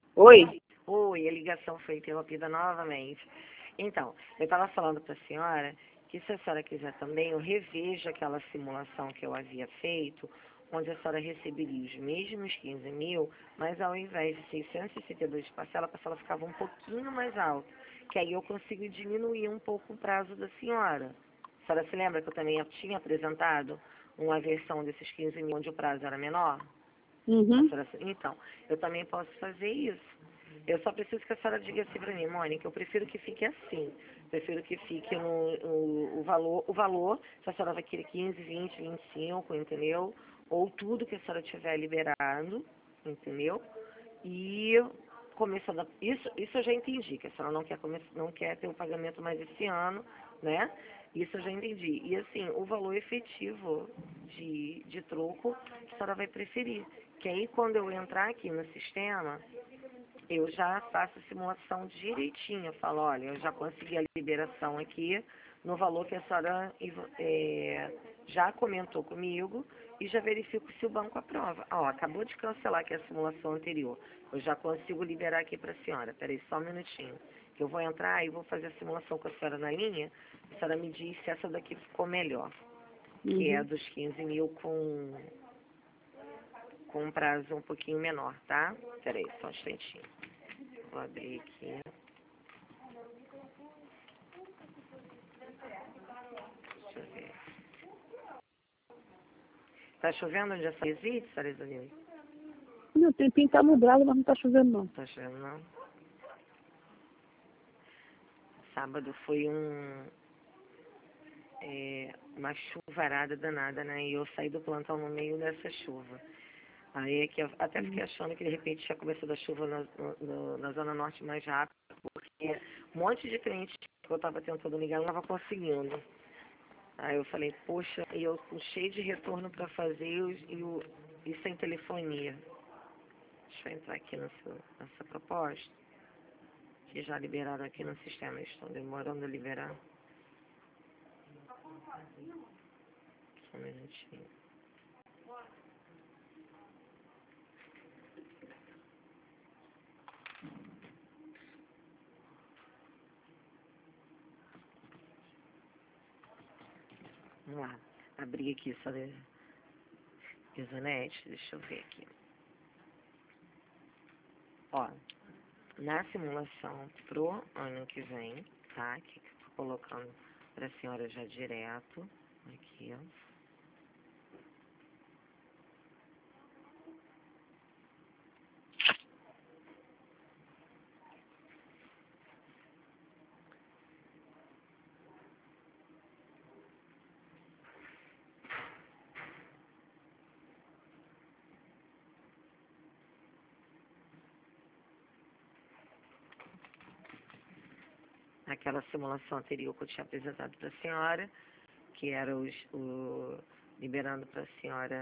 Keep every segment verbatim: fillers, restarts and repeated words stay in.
Oi? Oi, a ligação foi interrompida novamente. Então, eu estava falando para a senhora que se a senhora quiser também, eu revejo aquela simulação que eu havia feito, onde a senhora receberia os mesmos quinze mil, mas ao invés de seiscentos e sessenta e dois de parcela, a parcela ficava um pouquinho mais alta, que aí eu consigo diminuir um pouco o prazo da senhora. A senhora se lembra que eu também tinha apresentado uma versão desses quinze mil onde o prazo era menor? Uhum. Então, eu também posso fazer isso. Eu só preciso que a senhora diga assim para mim, Mônica, eu prefiro que fique assim. Prefiro que fique no, no- o valor, o valor, se a senhora vai querer quinze, vinte, vinte e cinco, entendeu? Ou tudo que a senhora tiver liberado, entendeu? E começando a, isso, isso eu já entendi, que a senhora não quer, come, não quer ter o pagamento mais esse ano, né? Isso eu já entendi. E assim, o valor efetivo de, de troco, a senhora vai preferir. Que aí quando eu entrar aqui no sistema, eu já faço a simulação direitinho. Eu falo, olha, eu já consegui a liberação aqui no valor que a senhora é, já comentou comigo e já verifico se o banco aprova. Ó, acabou de cancelar aqui a simulação anterior. Eu já consigo liberar aqui para a senhora. Peraí, só um minutinho. Que eu vou entrar e vou fazer a simulação com a senhora na linha. A senhora me diz se essa daqui ficou melhor. Que é a Uhum. dos quinze mil com, com um prazo um pouquinho menor, tá? Peraí, só um instantinho. Vou abrir aqui. Deixa eu ver. Tá chovendo onde essa existe, Sarizanil? Meu tempinho tá nublado, mas não tá chovendo não. Tá chovendo, não? Sábado foi um... É, uma chuvarada danada, né? E eu saí do plantão no meio dessa chuva. Aí é que eu até fiquei achando que de repente tinha começado a chuva na, no, na Zona Norte mais rápido, porque um monte de cliente que eu estava tentando ligar não estava conseguindo. Aí eu falei, poxa, e eu com cheio de retorno para fazer e, o- e, o- e sem telefonia. Deixa eu entrar aqui nessa, nessa proposta, que já liberaram aqui no sistema, eles estão demorando a liberar. Só um minutinho. Vamos lá, abri aqui só de Exanet, deixa eu ver aqui. Ó, na simulação pro ano que vem, tá? Que eu tô colocando pra senhora já direto. Aqui, ó. Aquela simulação anterior que eu tinha apresentado pra senhora, que era os, o, liberando pra senhora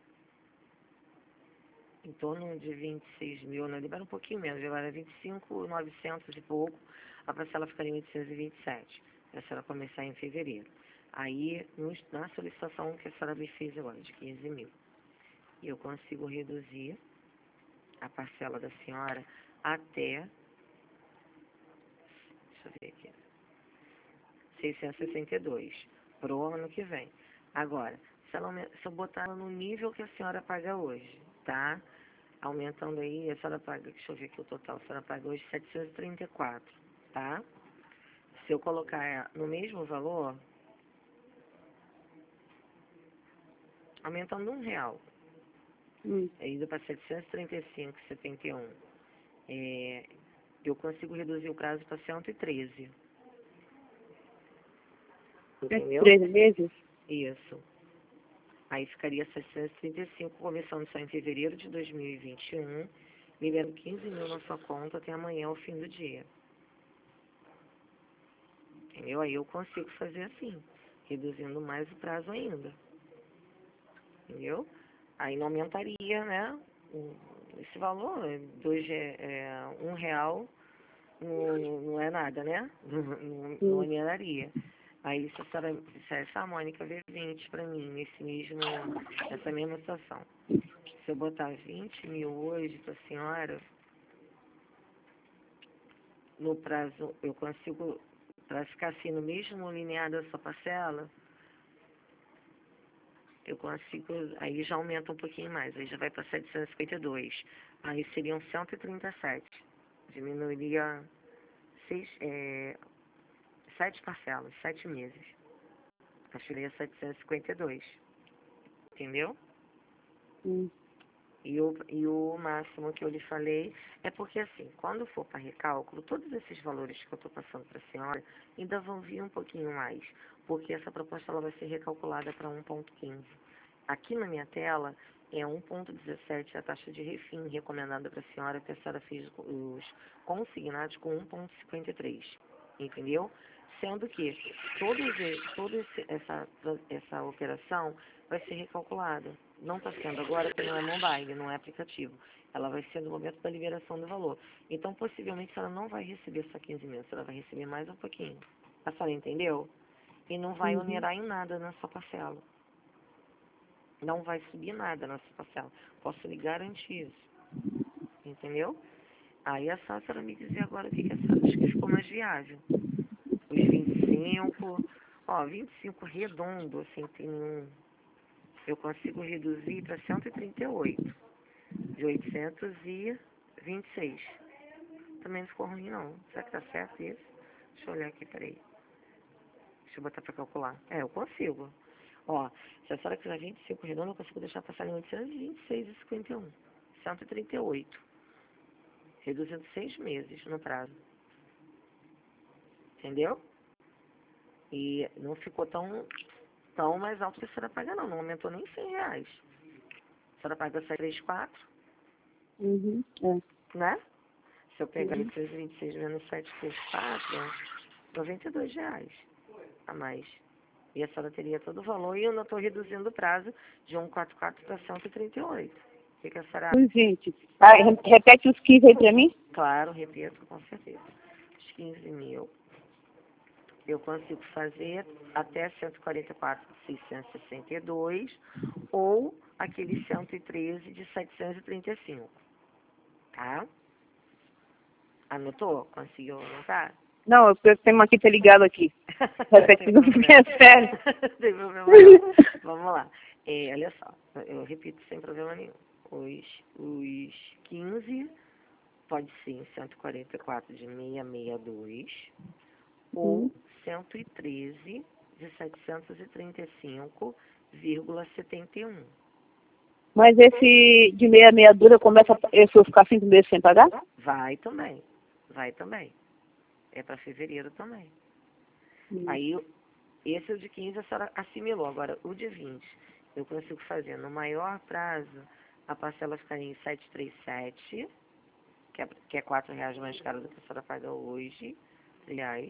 em torno de vinte e seis mil, né? Libera um pouquinho menos, agora vinte e cinco mil e novecentos e pouco, a parcela ficaria em oitocentos e vinte e sete, para a senhora começar em fevereiro. Aí, nos, na solicitação que a senhora me fez agora, de quinze mil, eu consigo reduzir a parcela da senhora até, deixa eu ver aqui, seiscentos e sessenta e dois, para o ano que vem. Agora, se, ela, se eu botar ela no nível que a senhora paga hoje, tá? Aumentando aí, a senhora paga, deixa eu ver aqui o total, a senhora paga hoje setecentos e trinta e quatro, tá? Se eu colocar no mesmo valor, aumentando um real, Hum. é indo para setecentos e trinta e cinco vírgula setenta e um, é, eu consigo reduzir o prazo para cento e treze. É Entendeu? treze meses? Isso. Aí ficaria setecentos e trinta e cinco, começando só em fevereiro de dois mil e vinte e um, liberando quinze mil na sua conta até amanhã, ao fim do dia. Entendeu? Aí eu consigo fazer assim, reduzindo mais o prazo ainda. Entendeu? Aí não aumentaria, né? o- Esse valor, dois, é, é, um real, não, não é nada, né? Não, não, não Hum. oneraria. Aí se a senhora dissesse, a Mônica vê vinte para mim, nesse mesmo, nessa mesma situação. Se eu botar vinte mil hoje para a senhora, no prazo, eu consigo, para ficar assim no mesmo linear da sua parcela, eu consigo, aí já aumenta um pouquinho mais, aí já vai para setecentos e cinquenta e dois. Aí seriam cento e trinta e sete. Diminuiria seis, é, sete parcelas, sete meses. Aí seria setecentos e cinquenta e dois. Entendeu? Hum. E o, e o máximo que eu lhe falei é porque, assim, quando for para recálculo, todos esses valores que eu estou passando para a senhora ainda vão vir um pouquinho mais, porque essa proposta ela vai ser recalculada para um ponto quinze. Aqui na minha tela é um ponto dezessete a taxa de refim recomendada para a senhora, que a senhora fez os consignados com um ponto cinquenta e três, entendeu? Sendo que todos, toda essa, essa operação vai ser recalculada. Não está sendo agora porque não é mobile, não é aplicativo. Ela vai ser no momento da liberação do valor. Então, possivelmente, a senhora não vai receber só quinze mil, a senhora vai receber mais um pouquinho. A senhora entendeu? E não vai Uhum. onerar em nada na sua parcela. Não vai subir nada na sua parcela. Posso lhe garantir isso. Entendeu? Aí é só a senhora me dizer agora o que, que a senhora acha que ficou mais viável. Os vinte e cinco, ó, vinte e cinco redondo, sem ter nenhum. Eu consigo reduzir para cento e trinta e oito, de oitocentos e vinte e seis. Também não ficou ruim, não. Será que tá certo isso? Deixa eu olhar aqui, peraí. Deixa eu botar para calcular. É, eu consigo. Ó, se a senhora quiser vinte e cinco redondo, eu consigo deixar passar em oitocentos e vinte e seis e cinquenta e um. cento e trinta e oito. Reduzindo seis meses no prazo. Entendeu? E não ficou tão, tão mais alto que a senhora paga, não. Não aumentou nem cem reais. A senhora paga setecentos e trinta e quatro, Uhum. É. né? Se eu pegar Uhum. oitocentos e vinte e seis menos setecentos e trinta e quatro, noventa e dois reais a mais. E a senhora teria todo o valor e eu não estou reduzindo o prazo de cento e quarenta e quatro para cento e trinta e oito. O que, que a senhora acha? Os vinte. Ah, re- repete os quinze aí pra mim? Claro, repito, com certeza. Os quinze mil eu consigo fazer até cento e quarenta e quatro de seiscentos e sessenta e dois ou aquele cento e treze de setecentos e trinta e cinco. Tá? Anotou? Conseguiu anotar? Não, eu tenho uma fita ligada aqui. Repete Tem tudo que é problema. sério. Tem problema não. Vamos lá. É, olha só, eu repito sem problema nenhum. Os, os quinze pode ser em cento e quarenta e quatro de seiscentos e sessenta e dois ou cento e treze de setecentos e trinta e cinco vírgula setenta e um. Mas esse de meia meia dura começa, a- eu vou ficar cinco meses sem pagar? Vai também. Vai também. É para fevereiro também. Hum. Aí, esse é o de quinze, a senhora assimilou. Agora, o de vinte, eu consigo fazer no maior prazo, a parcela ficaria em setecentos e trinta e sete, que é, que é quatro reais mais caro do que a senhora paga hoje, aliás.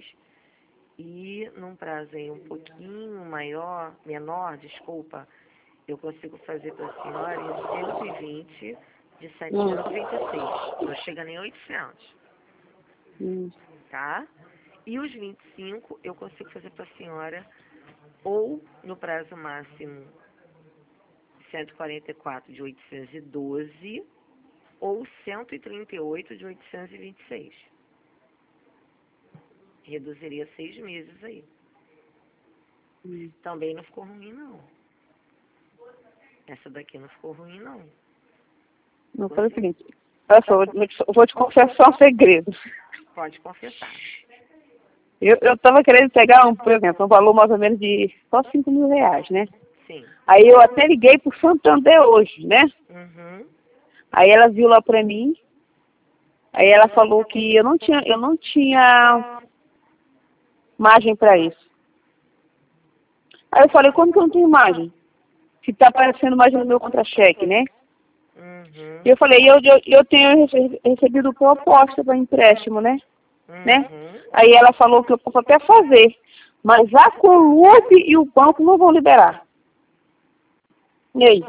E num prazo aí um pouquinho maior, menor, desculpa, eu consigo fazer para a senhora em cento e vinte de setecentos e noventa e seis. Não chega nem oitocentos, Hum. tá? E os vinte e cinco eu consigo fazer para a senhora ou no prazo máximo cento e quarenta e quatro de oitocentos e doze ou cento e trinta e oito de oitocentos e vinte e seis. Reduziria seis meses aí. Hum. Também não ficou ruim, não. Essa daqui não ficou ruim, não. Não, faz o seguinte. Olha só, eu vou te, eu vou te confessar um segredo. Pode confessar. Eu estava querendo pegar, um, por exemplo, um valor mais ou menos de só cinco mil reais, né? Sim. Aí eu até liguei pro Santander hoje, né? Uhum. Aí ela viu lá pra mim, aí ela falou que eu não tinha, eu não tinha margem para isso. Aí eu falei, como que eu não tenho margem? Se tá aparecendo margem no meu contra-cheque, né? Uhum. E eu falei, eu, eu, eu tenho rece- recebido proposta para empréstimo, né? né? Uhum. Aí ela falou que eu posso até fazer, mas a Columb e o banco não vão liberar. E aí?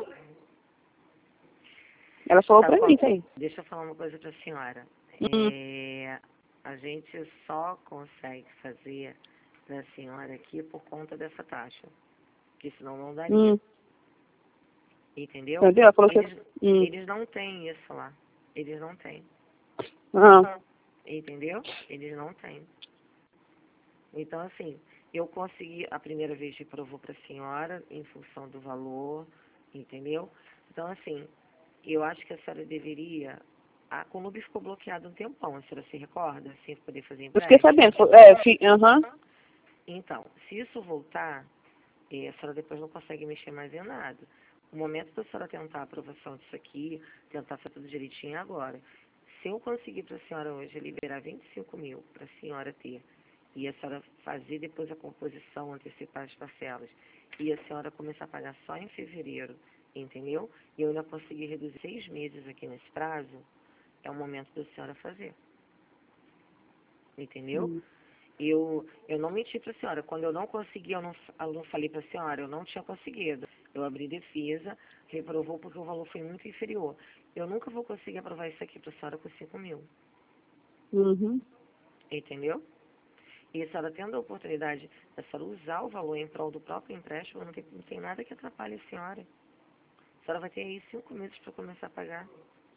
Ela falou Sabe pra qual- mim isso aí. Deixa eu falar uma coisa pra senhora. Hum. É, a gente só consegue fazer pra senhora aqui por conta dessa taxa. Porque senão não daria. Hum. Entendeu? Entendeu? Ela falou que... Eles, Hum. eles não têm isso lá. Eles não têm. Ah. Entendeu? Eles não têm. Então, assim, eu consegui, a primeira vez reprovou para a senhora, em função do valor, entendeu? Então, assim, eu acho que a senhora deveria... A Conube ficou bloqueada um tempão, a senhora se recorda? Sem poder fazer Eu fiquei empréstimo? sabendo. Foi- É, fi, aham. Então, se isso voltar, eh, a senhora depois não consegue mexer mais em nada. O momento da senhora tentar a aprovação disso aqui, tentar fazer tudo direitinho é agora. Se eu conseguir para a senhora hoje liberar vinte e cinco mil para a senhora ter, e a senhora fazer depois a composição, antecipar as parcelas, e a senhora começar a pagar só em fevereiro, entendeu? E eu ainda conseguir reduzir seis meses aqui nesse prazo, é o momento da senhora fazer. Entendeu? Hum. Eu, eu não menti para a senhora. Quando eu não consegui, eu não, eu não falei para a senhora, eu não tinha conseguido. Eu abri defesa, reprovou porque o valor foi muito inferior. Eu nunca vou conseguir aprovar isso aqui para a senhora com cinco mil. Uhum. Entendeu? E a senhora tendo a oportunidade da senhora usar o valor em prol do próprio empréstimo, não tem, não tem nada que atrapalhe a senhora. A senhora vai ter aí cinco meses para começar a pagar.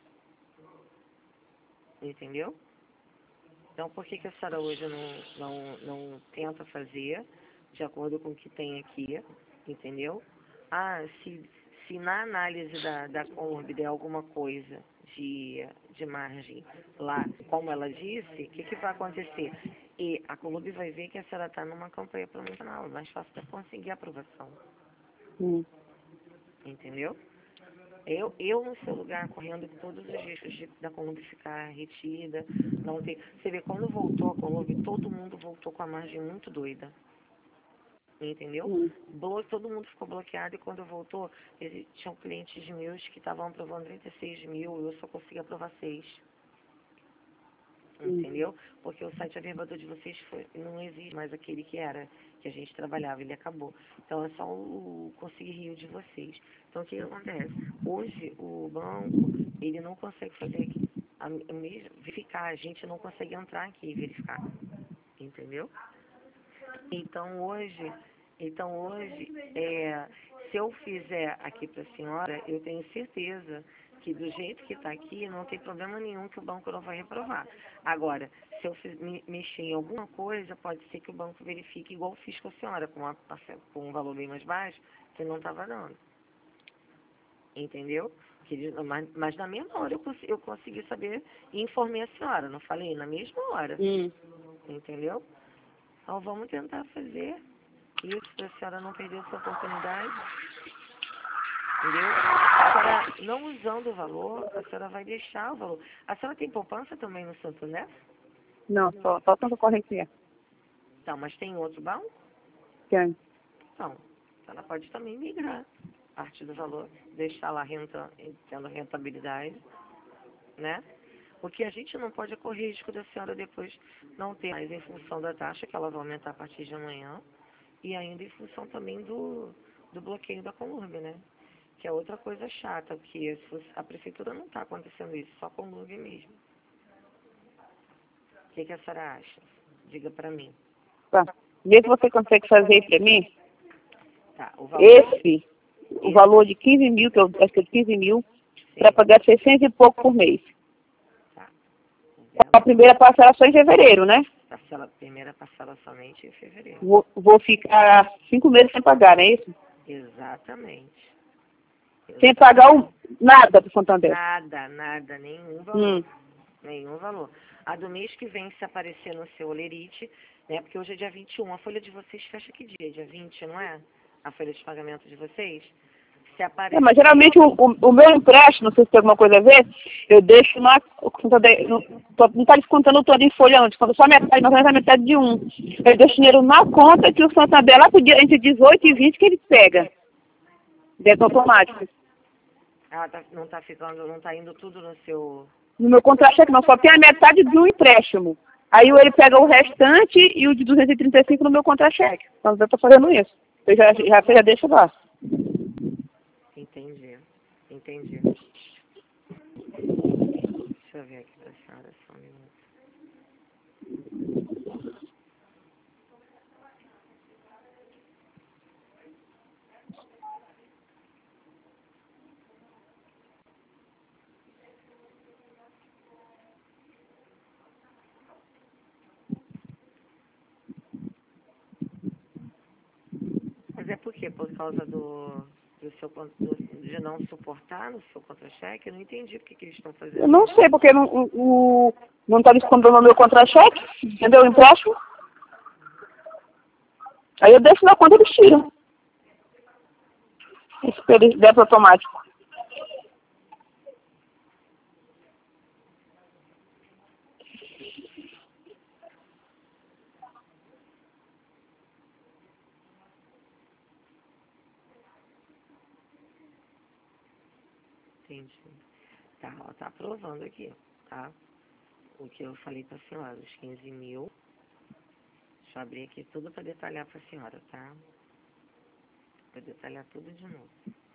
Entendeu? Então, por que, que a senhora hoje não, não, não tenta fazer, de acordo com o que tem aqui, entendeu? Ah, se, se na análise da, da Conurb der alguma coisa de, de margem lá, como ela disse, o que, que vai acontecer? E a Conurb vai ver que a senhora está numa campanha promocional, é mais fácil para conseguir aprovação, Hum. entendeu? Eu, eu, no seu lugar, correndo todos os riscos de, da Conurb ficar retida, não ter... Você vê, quando voltou a Conurb, todo mundo voltou com a margem muito doida. Entendeu? Hum. Blo todo mundo ficou bloqueado e quando voltou, eles, tinham clientes meus que estavam aprovando trinta e seis mil e eu só consegui aprovar seis. Hum. Entendeu? Porque o site averbador de vocês foi, não existe mais aquele que era, que a gente trabalhava, ele acabou. Então é só o, o Conseguir Rio de vocês. Então o que acontece? Hoje o banco, ele não consegue fazer a, a mesma, verificar, a gente não consegue entrar aqui e verificar. Entendeu? Então hoje, então hoje, é, se eu fizer aqui para a senhora, eu tenho certeza que do jeito que está aqui, não tem problema nenhum que o banco não vai reprovar. Agora, se eu fiz, me, mexer em alguma coisa, pode ser que o banco verifique, igual fiz com a senhora, com, uma, com um valor bem mais baixo, que não estava dando. Entendeu? Que eles- mas, mas na mesma hora eu, cons, eu consegui saber e informei a senhora, não falei? Na mesma hora. Hum. Entendeu? Então vamos tentar fazer isso para a senhora não perder essa oportunidade. Entendeu? A senhora, não usando o valor, a senhora vai deixar o valor. A senhora tem poupança também no Santander? Não, só, só tanta correntinha. Então, mas tem outro banco? Tem. Então, a senhora pode também migrar parte do valor, deixar lá renta, tendo rentabilidade, né? O que a gente não pode é correr risco da senhora depois não ter mais em função da taxa, que ela vai aumentar a partir de amanhã, e ainda em função também do, do bloqueio da Conurb, né? Que é outra coisa chata, porque a prefeitura não está acontecendo isso, só com o Conurb mesmo. O que, que a senhora acha? Diga para mim. Tá. Vê se você consegue fazer aí pra mim. Tá, o valor... Esse, o valor de quinze mil, que eu acho que é quinze mil, para pagar seiscentos e pouco por mês. Tá. A primeira parcela só em fevereiro, né? Parcela, primeira parcela somente em fevereiro. Vou, vou ficar cinco meses sem pagar, não é isso? Exatamente. Sem pagar o, nada do Santander. Nada, nada, nenhum valor. Hum. Nenhum valor. A do mês que vem, se aparecer no seu olerite, né? Porque hoje é dia vinte e um. A folha de vocês fecha que dia? Dia vinte, não é? A folha de pagamento de vocês? Se aparecer... É, mas geralmente o, o, o meu empréstimo, não sei se tem alguma coisa a ver, eu deixo na... O Santander, não está descontando todo em folha antes, quando só metade, mais ou menos a metade de um. Eu deixo dinheiro na conta que o Santander, lá pro dia entre dezoito e vinte, que ele pega. Dentro automático. Ela tá, não está ficando, não está indo tudo no seu... No meu contra-cheque não, só tem a metade do empréstimo. Aí ele pega o restante e o de duzentos e trinta e cinco no meu contra-cheque. Então eu estou fazendo isso. Eu já, já, já deixo lá. Entendi. Entendi. Deixa eu ver aqui para a senhora só um minuto. por quê? Por causa do, do seu do, de não suportar no seu contra-cheque? Eu não entendi por que, que eles estão fazendo Eu não isso. sei, porque não, o, não está descontando o meu contra-cheque, entendeu? O empréstimo. Aí eu deixo na conta e eles tiram. Esse débito automático. Entendi. Tá, ela tá aprovando aqui, tá? O que eu falei pra senhora, os quinze mil. Deixa eu abrir aqui tudo pra detalhar pra senhora, tá? Pra detalhar tudo de novo.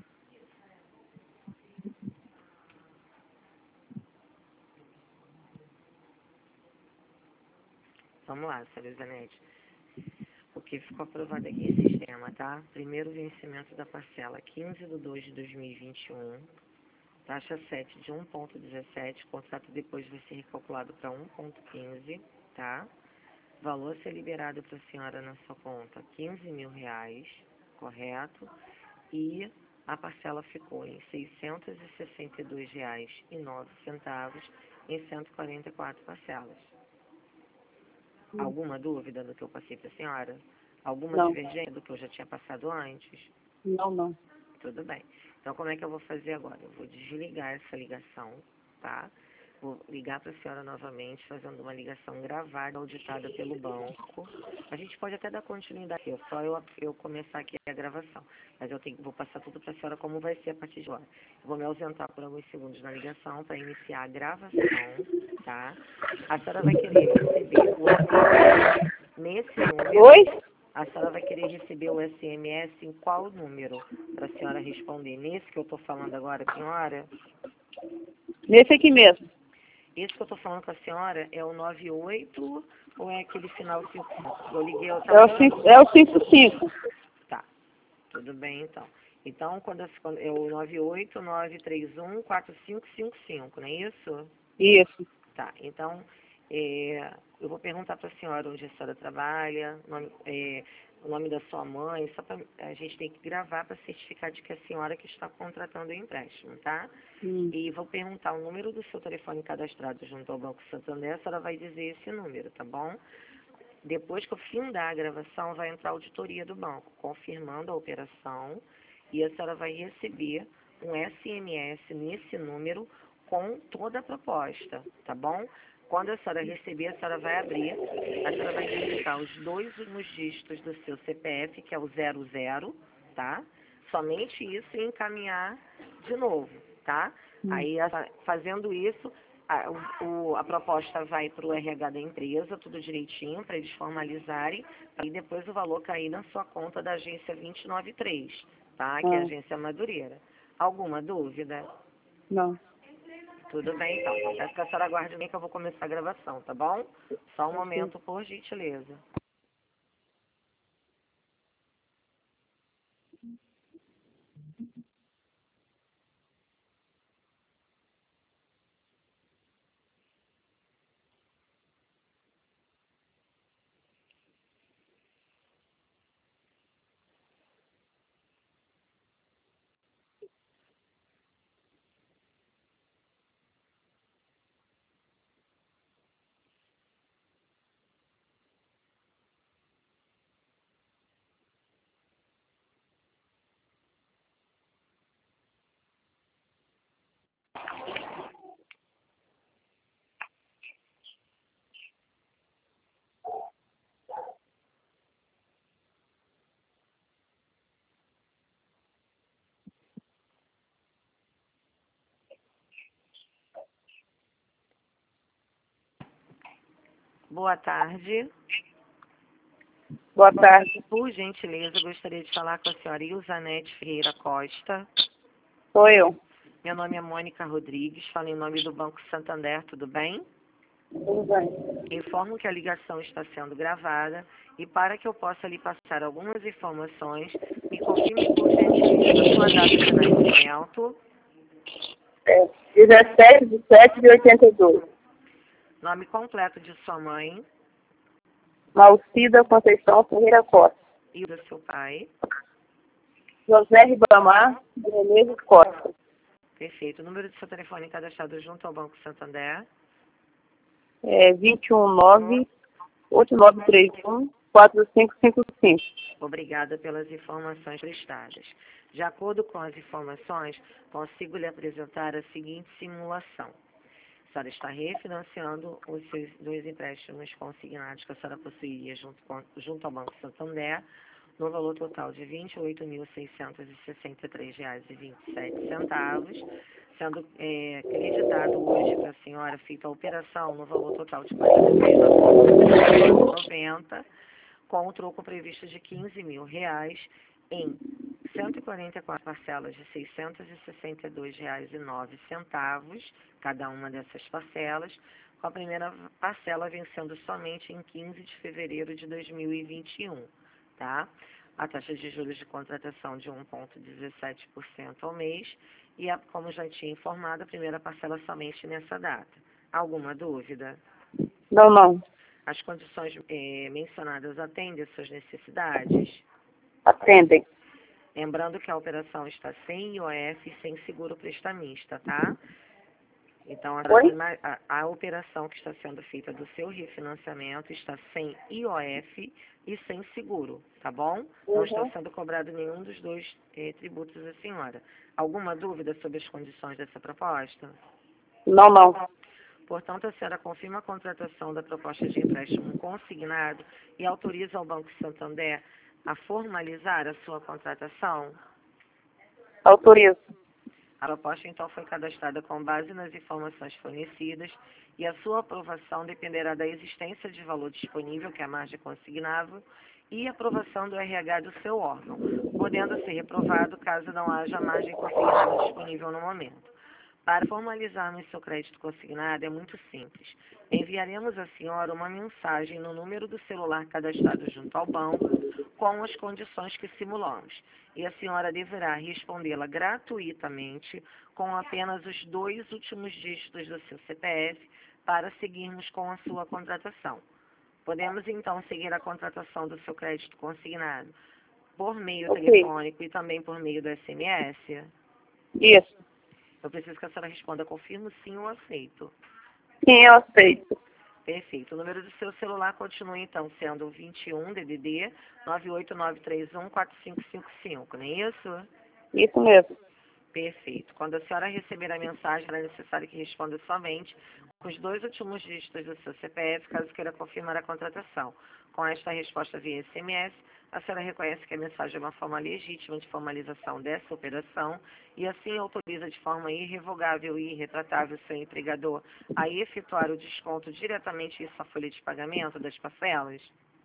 Vamos lá, senhora Zanete. O que ficou aprovado aqui em sistema, tá? Primeiro vencimento da parcela, quinze de dois de dois mil e vinte e um. Taxa sete de um vírgula dezessete, contrato depois vai ser recalculado para um vírgula quinze, tá? Valor a ser liberado para a senhora na sua conta, quinze mil reais, correto? E a parcela ficou em seiscentos e sessenta e dois reais e nove centavos em cento e quarenta e quatro parcelas. Alguma dúvida do que eu passei para a senhora? Alguma Não. divergência do que eu já tinha passado antes? Não, não. Tudo bem. Então, como é que eu vou fazer agora? Eu vou desligar essa ligação, tá? Vou ligar para a senhora novamente, fazendo uma ligação gravada, auditada pelo banco. A gente pode até dar continuidade aqui, é só eu, eu começar aqui a gravação. Mas eu tenho, vou passar tudo para a senhora como vai ser a partir de agora. Eu vou me ausentar por alguns segundos na ligação para iniciar a gravação, tá? A senhora vai querer receber o S M S nesse número. Oi? A senhora vai querer receber o S M S em qual número? Para a senhora responder. Nesse que eu estou falando agora, senhora? Nesse aqui mesmo. Esse que eu estou falando com a senhora é o nove oito ou é aquele final cinco cinco? Eu liguei, eu É tava... o cinco, é o cinco cinco. Tá, tudo bem então. Então, quando, a- quando é o nove oito nove três um quatro cinco cinco cinco, não é isso? Isso. Tá, então, é, eu vou perguntar para a senhora onde a senhora trabalha, nome, é, o nome da sua mãe, só para a gente tem que gravar para certificar de que é a senhora que está contratando o empréstimo, tá? Hum. E vou perguntar o número do seu telefone cadastrado junto ao Banco Santander, a senhora vai dizer esse número, tá bom? Depois que eu findar a gravação, vai entrar a auditoria do banco, confirmando a operação, e a senhora vai receber um S M S nesse número com toda a proposta, tá bom? Quando a senhora receber, a senhora vai abrir, a senhora vai digitar os dois últimos dígitos do seu C P F, que é o zero zero, tá? Somente isso e encaminhar de novo, tá? Hum. Aí, a- fazendo isso, a, o, a proposta vai para o R H da empresa, tudo direitinho, para eles formalizarem, e depois o valor cair na sua conta da agência vinte e nove três, tá? Que é a Ah, agência Madureira. Alguma dúvida? não. Tudo bem, então. Então, peço que a senhora aguarde bem que eu vou começar a gravação, tá bom? Só um Ok. momento, por gentileza. Boa tarde. Boa tarde. Por gentileza, eu gostaria de falar com a senhora Ilzanete Ferreira Costa. Sou eu. Meu nome é Mônica Rodrigues, falo em nome do Banco Santander, tudo bem? Tudo bem. Informo que a ligação está sendo gravada e para que eu possa lhe passar algumas informações, me confirme por gentileza a sua data de nascimento, É dezessete de sete de oitenta e dois. nome completo de sua mãe Malcida Conceição Ferreira Costa. e do seu pai. José Ribamar de Menezes Costa. Perfeito. O número do seu telefone cadastrado junto ao Banco Santander? É vinte e um nove, oito nove três um, quatro cinco cinco cinco. Obrigada pelas informações prestadas. De acordo com as informações, consigo lhe apresentar a seguinte simulação. A senhora está refinanciando os seus dois empréstimos consignados que a senhora possuía junto, com, junto ao Banco Santander, no valor total de vinte e oito mil seiscentos e sessenta e três reais e vinte e sete centavos, sendo é, acreditado hoje para a senhora feita a operação no valor total de quarenta e três mil novecentos e noventa, com o troco previsto de quinze mil reais em cento e quarenta e quatro parcelas de seiscentos e sessenta e dois reais e nove centavos, cada uma dessas parcelas, com a primeira parcela vencendo somente em quinze de fevereiro de dois mil e vinte e um, tá? A taxa de juros de contratação de um vírgula dezessete por cento ao mês e, a, como já tinha informado, a primeira parcela somente nessa data. Alguma dúvida? Não, não. As condições eh, mencionadas atendem às suas necessidades? Atendem. Lembrando que a operação está sem I O F e sem seguro prestamista, tá? Então, a, a, a operação que está sendo feita do seu refinanciamento está sem I O F e sem seguro, tá bom? Não Uhum. está sendo cobrado nenhum dos dois eh, tributos da senhora. Alguma dúvida sobre as condições dessa proposta? Não, não. Portanto, a senhora confirma a contratação da proposta de empréstimo consignado e autoriza ao Banco Santander a formalizar a sua contratação? Autorizo. A proposta, então, foi cadastrada com base nas informações fornecidas e a sua aprovação dependerá da existência de valor disponível, que é a margem consignável, e aprovação do R H do seu órgão, podendo ser reprovado caso não haja margem consignável disponível no momento. Para formalizarmos seu crédito consignado é muito simples. Enviaremos à senhora uma mensagem no número do celular cadastrado junto ao banco com as condições que simulamos. E a senhora deverá respondê-la gratuitamente com apenas os dois últimos dígitos do seu C P F para seguirmos com a sua contratação. Podemos então seguir a contratação do seu crédito consignado por meio Ok. telefônico e também por meio do S M S? Isso. Eu preciso que a senhora responda, confirmo sim ou aceito. Sim, eu aceito. Perfeito. O número do seu celular continua, então, sendo vinte e um, D D D, nove oito nove três um, quatro cinco cinco cinco, não é isso? Isso mesmo. Perfeito. Quando a senhora receber a mensagem, é necessário que responda somente com os dois últimos dígitos do seu C P F, caso queira confirmar a contratação. Com esta resposta via S M S, a senhora reconhece que a mensagem é uma forma legítima de formalização dessa operação e assim autoriza de forma irrevogável e irretratável seu empregador a efetuar o desconto diretamente em sua folha de pagamento das parcelas?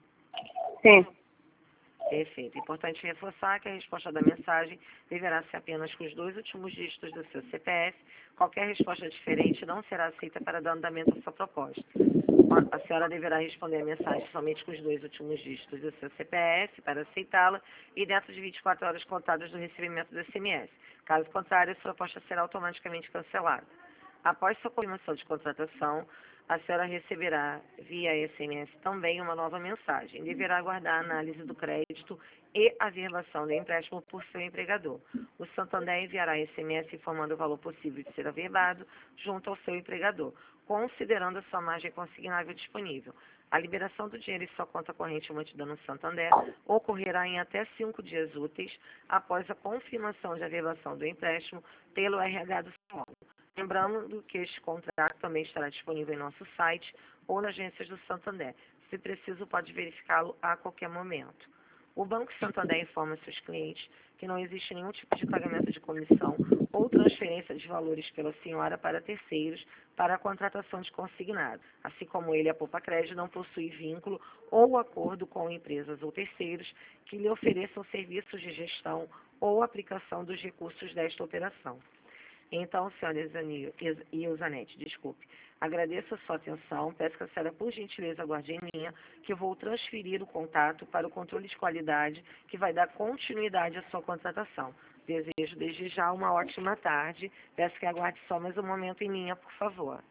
Sim. Perfeito. Importante reforçar que a resposta da mensagem deverá ser apenas com os dois últimos dígitos do seu C P F. Qualquer resposta diferente não será aceita para dar andamento à sua proposta. A senhora deverá responder a mensagem somente com os dois últimos dígitos do seu C P F para aceitá-la e dentro de vinte e quatro horas contadas do recebimento do S M S. Caso contrário, a sua proposta será automaticamente cancelada. Após sua confirmação de contratação, a senhora receberá via S M S também uma nova mensagem. Deverá aguardar a análise do crédito e a averbação do empréstimo por seu empregador. O Santander enviará S M S informando o valor possível de ser averbado junto ao seu empregador, considerando a sua margem consignável disponível. A liberação do dinheiro em sua conta corrente mantida no Santander ocorrerá em até cinco dias úteis após a confirmação de averbação do empréstimo pelo R H do seu órgão. Lembrando que este contrato também estará disponível em nosso site ou nas agências do Santander. Se preciso, pode verificá-lo a qualquer momento. O Banco Santander informa seus clientes que não existe nenhum tipo de pagamento de comissão ou transferência de valores pela senhora para terceiros para a contratação de consignado. Assim como ele, a Poupa Crédito não possui vínculo ou acordo com empresas ou terceiros que lhe ofereçam serviços de gestão ou aplicação dos recursos desta operação. Então, senhora Ilzanete, desculpe, agradeço a sua atenção, peço que a senhora, por gentileza, aguarde em linha, que eu vou transferir o contato para o controle de qualidade, que vai dar continuidade à sua contratação. Desejo, desde já, uma ótima tarde, peço que aguarde só mais um momento em linha, por favor.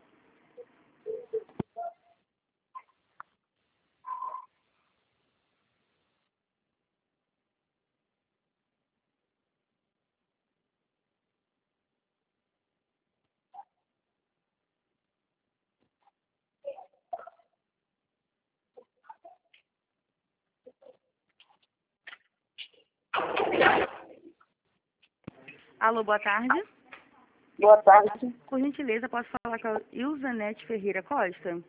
Alô, boa tarde. Boa tarde. Por gentileza, posso falar com a Ilzanete Ferreira Costa?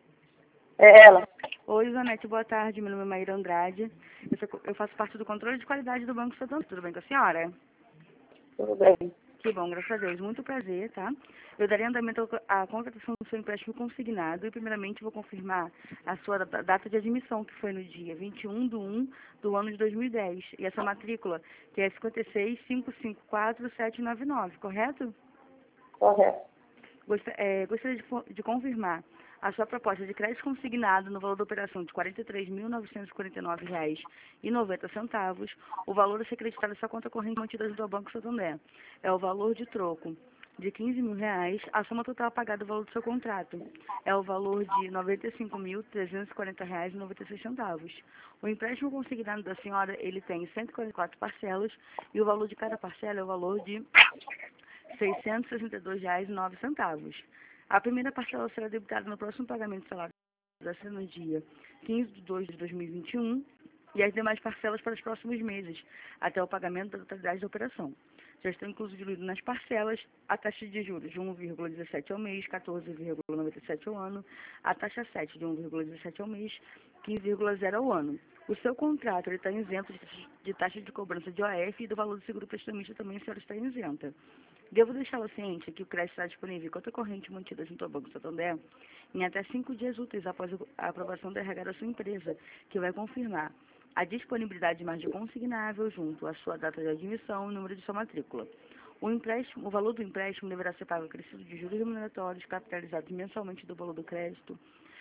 É ela. Oi, Ilzanete, boa tarde. Meu nome é Maíra Andrade. Eu, sou- eu faço parte do controle de qualidade do Banco Santander. Tudo bem com a senhora? Tudo bem. Que bom, graças a Deus. Muito prazer, tá? Eu darei andamento à contratação do seu empréstimo consignado e, primeiramente, vou confirmar a sua data data de admissão, que foi no dia vinte e um de um do ano de dois mil e dez. E essa matrícula, que é cinquenta e seis, quinhentos e cinquenta e quatro, setecentos e noventa e nove, correto? Correto. Gosta- é, gostaria de, fo- de confirmar a sua proposta de crédito consignado no valor da operação de quarenta e três mil novecentos e quarenta e nove reais e noventa centavos. O valor a ser creditado à sua conta corrente mantida junto ao Banco Santander é o valor de troco de quinze mil reais. A soma total pagada é o valor do seu contrato é o valor de noventa e cinco mil trezentos e quarenta reais e noventa e seis centavos. O empréstimo consignado da senhora, ele tem cento e quarenta e quatro parcelas e o valor de cada parcela é o valor de seiscentos e sessenta e dois reais e nove centavos. A primeira parcela será debitada no próximo pagamento de salário da ser no dia quinze de dois de dois mil e vinte e um e as demais parcelas para os próximos meses, até o pagamento da totalidade da operação. Já estão incluídos nas parcelas a taxa de juros de um vírgula dezessete ao mês, quatorze vírgula noventa e sete ao ano, a taxa sete de um vírgula dezessete ao mês, quinze vírgula zero ao ano. O seu contrato ele está isento de, de taxa de cobrança de O F e do valor do seguro prestamista também a senhora está isenta. Devo deixá-la ciente que o crédito está disponível em conta corrente mantida junto ao Banco Santander em até cinco dias úteis após a aprovação da R H da sua empresa, que vai confirmar a disponibilidade de margem consignável junto à sua data de admissão e o número de sua matrícula. O empréstimo, o valor do empréstimo deverá ser pago acrescido de juros remuneratórios capitalizados mensalmente do valor do crédito,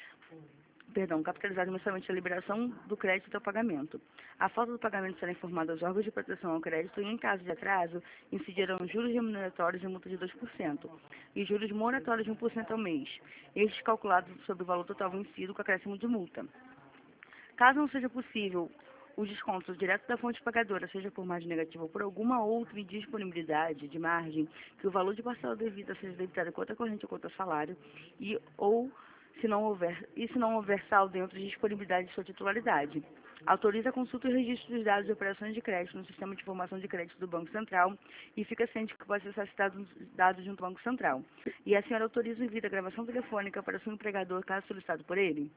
perdão, capitalizado mensalmente da liberação do crédito até o pagamento. A falta do pagamento será informada aos órgãos de proteção ao crédito e, em caso de atraso, incidirão juros remuneratórios e multa de dois por cento e juros moratórios de um por cento ao mês, estes calculados sobre o valor total vencido com acréscimo de multa. Caso não seja possível o desconto direto da fonte pagadora, seja por margem negativa ou por alguma outra indisponibilidade de margem, que o valor de parcela devida seja debitado em conta corrente ou conta salário, e ou se não houver, e se não houver saldo dentro de disponibilidade de sua titularidade. Autoriza a consulta e registro dos dados de operações de crédito no Sistema de Informação de Crédito do Banco Central e fica ciente que pode acessar citados dados junto ao Banco Central. E a senhora autoriza o envio da gravação telefônica para seu empregador, caso solicitado por ele?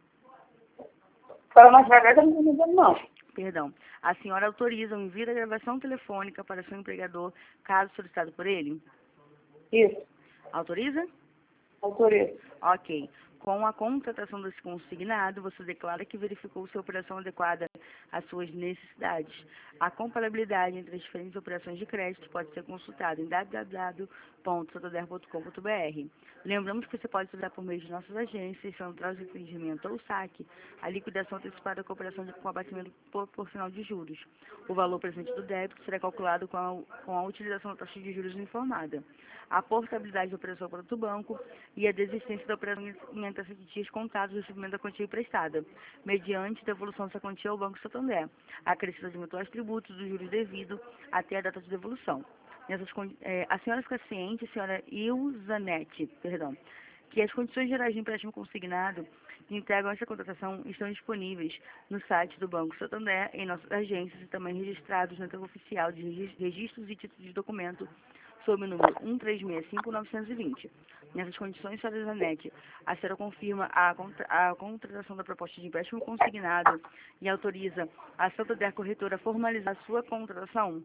Fala mais devagar, que eu não estou entendendo, não. Perdão. A senhora autoriza o envio da gravação telefônica para seu empregador, caso solicitado por ele? Isso. Autoriza? Autoriza. Ok. Com a contratação desse consignado, você declara que verificou se a operação adequada às suas necessidades. A comparabilidade entre as diferentes operações de crédito pode ser consultada em w w w ponto santander ponto com ponto b r. Lembramos que você pode utilizar por meio de nossas agências, centrais de atendimento ou saque, a liquidação antecipada da cooperação de, com abatimento proporcional de juros. O valor presente do débito será calculado com a, com a utilização da taxa de juros informada. A portabilidade da operação para outro banco e a desistência da operação em até sete dias contados do recebimento da quantia emprestada, mediante devolução dessa quantia ao Banco Santander, acrescido de eventuais tributos dos juros devido até a data de devolução. Nessas, é, a senhora fica ciente, a senhora Ilzanete, perdão, que as condições gerais de empréstimo consignado que integram essa contratação estão disponíveis no site do Banco Santander, em nossas agências e também registrados na tela oficial de registros e títulos de documento sob o número um três seis cinco nove dois zero. Nessas condições, senhora Ilzanete, a senhora confirma a, contra, a contratação da proposta de empréstimo consignado e autoriza a Santander Corretora a formalizar sua contratação?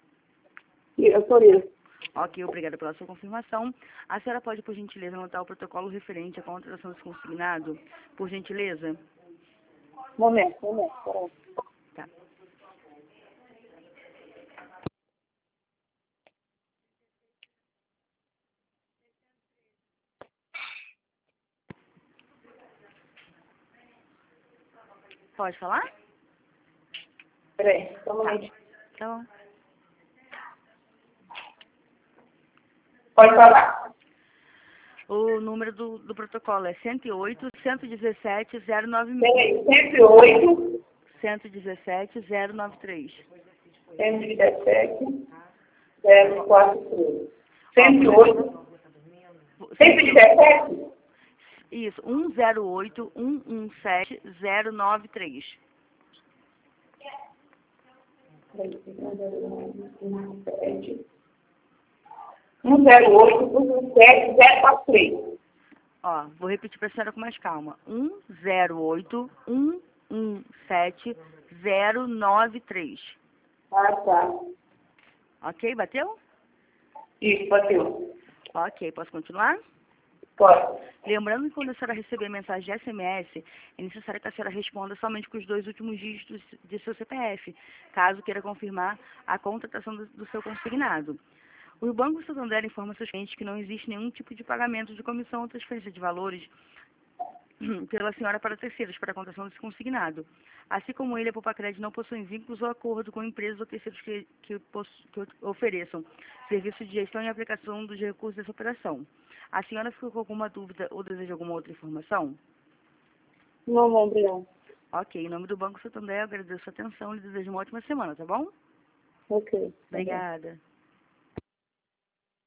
E autoriza. Ok, obrigada pela sua confirmação. A senhora pode, por gentileza, anotar o protocolo referente à contratação desse consignado? Por gentileza? Momento, momento. Peraí. Tá. Pode falar? Peraí, só um momento. Tá bom. Pode falar. O número do, do protocolo é cento e oito, cento e dezessete, zero nove seis. Peraí, cento e oito, cento e dezessete, zero nove três. cento e dezessete, zero quatro três. cento e oito, cento e dezessete? Isso, um zero oito, um um sete, zero nove três. um zero oito um sete zero quatro três. Ó, vou repetir para a senhora com mais calma. um zero oito um um sete zero nove três. Ah, tá. Ok, bateu? Isso, bateu. Ok, posso continuar? Pode. Lembrando que quando a senhora receber mensagem de S M S, é necessário que a senhora responda somente com os dois últimos dígitos de seu C P F, caso queira confirmar a contratação do, do seu consignado. O Banco Santander informa seus clientes que não existe nenhum tipo de pagamento de comissão ou transferência de valores pela senhora para terceiros para a contação desse consignado. Assim como ele, a Popacred não possui vínculos ou acordo com empresas ou terceiros que, que, que ofereçam serviço de gestão e aplicação dos recursos dessa operação. A senhora ficou com alguma dúvida ou deseja alguma outra informação? Não, não, obrigada. Ok, em nome do Banco Santander, eu agradeço a atenção e desejo uma ótima semana, tá bom? Ok. Obrigada.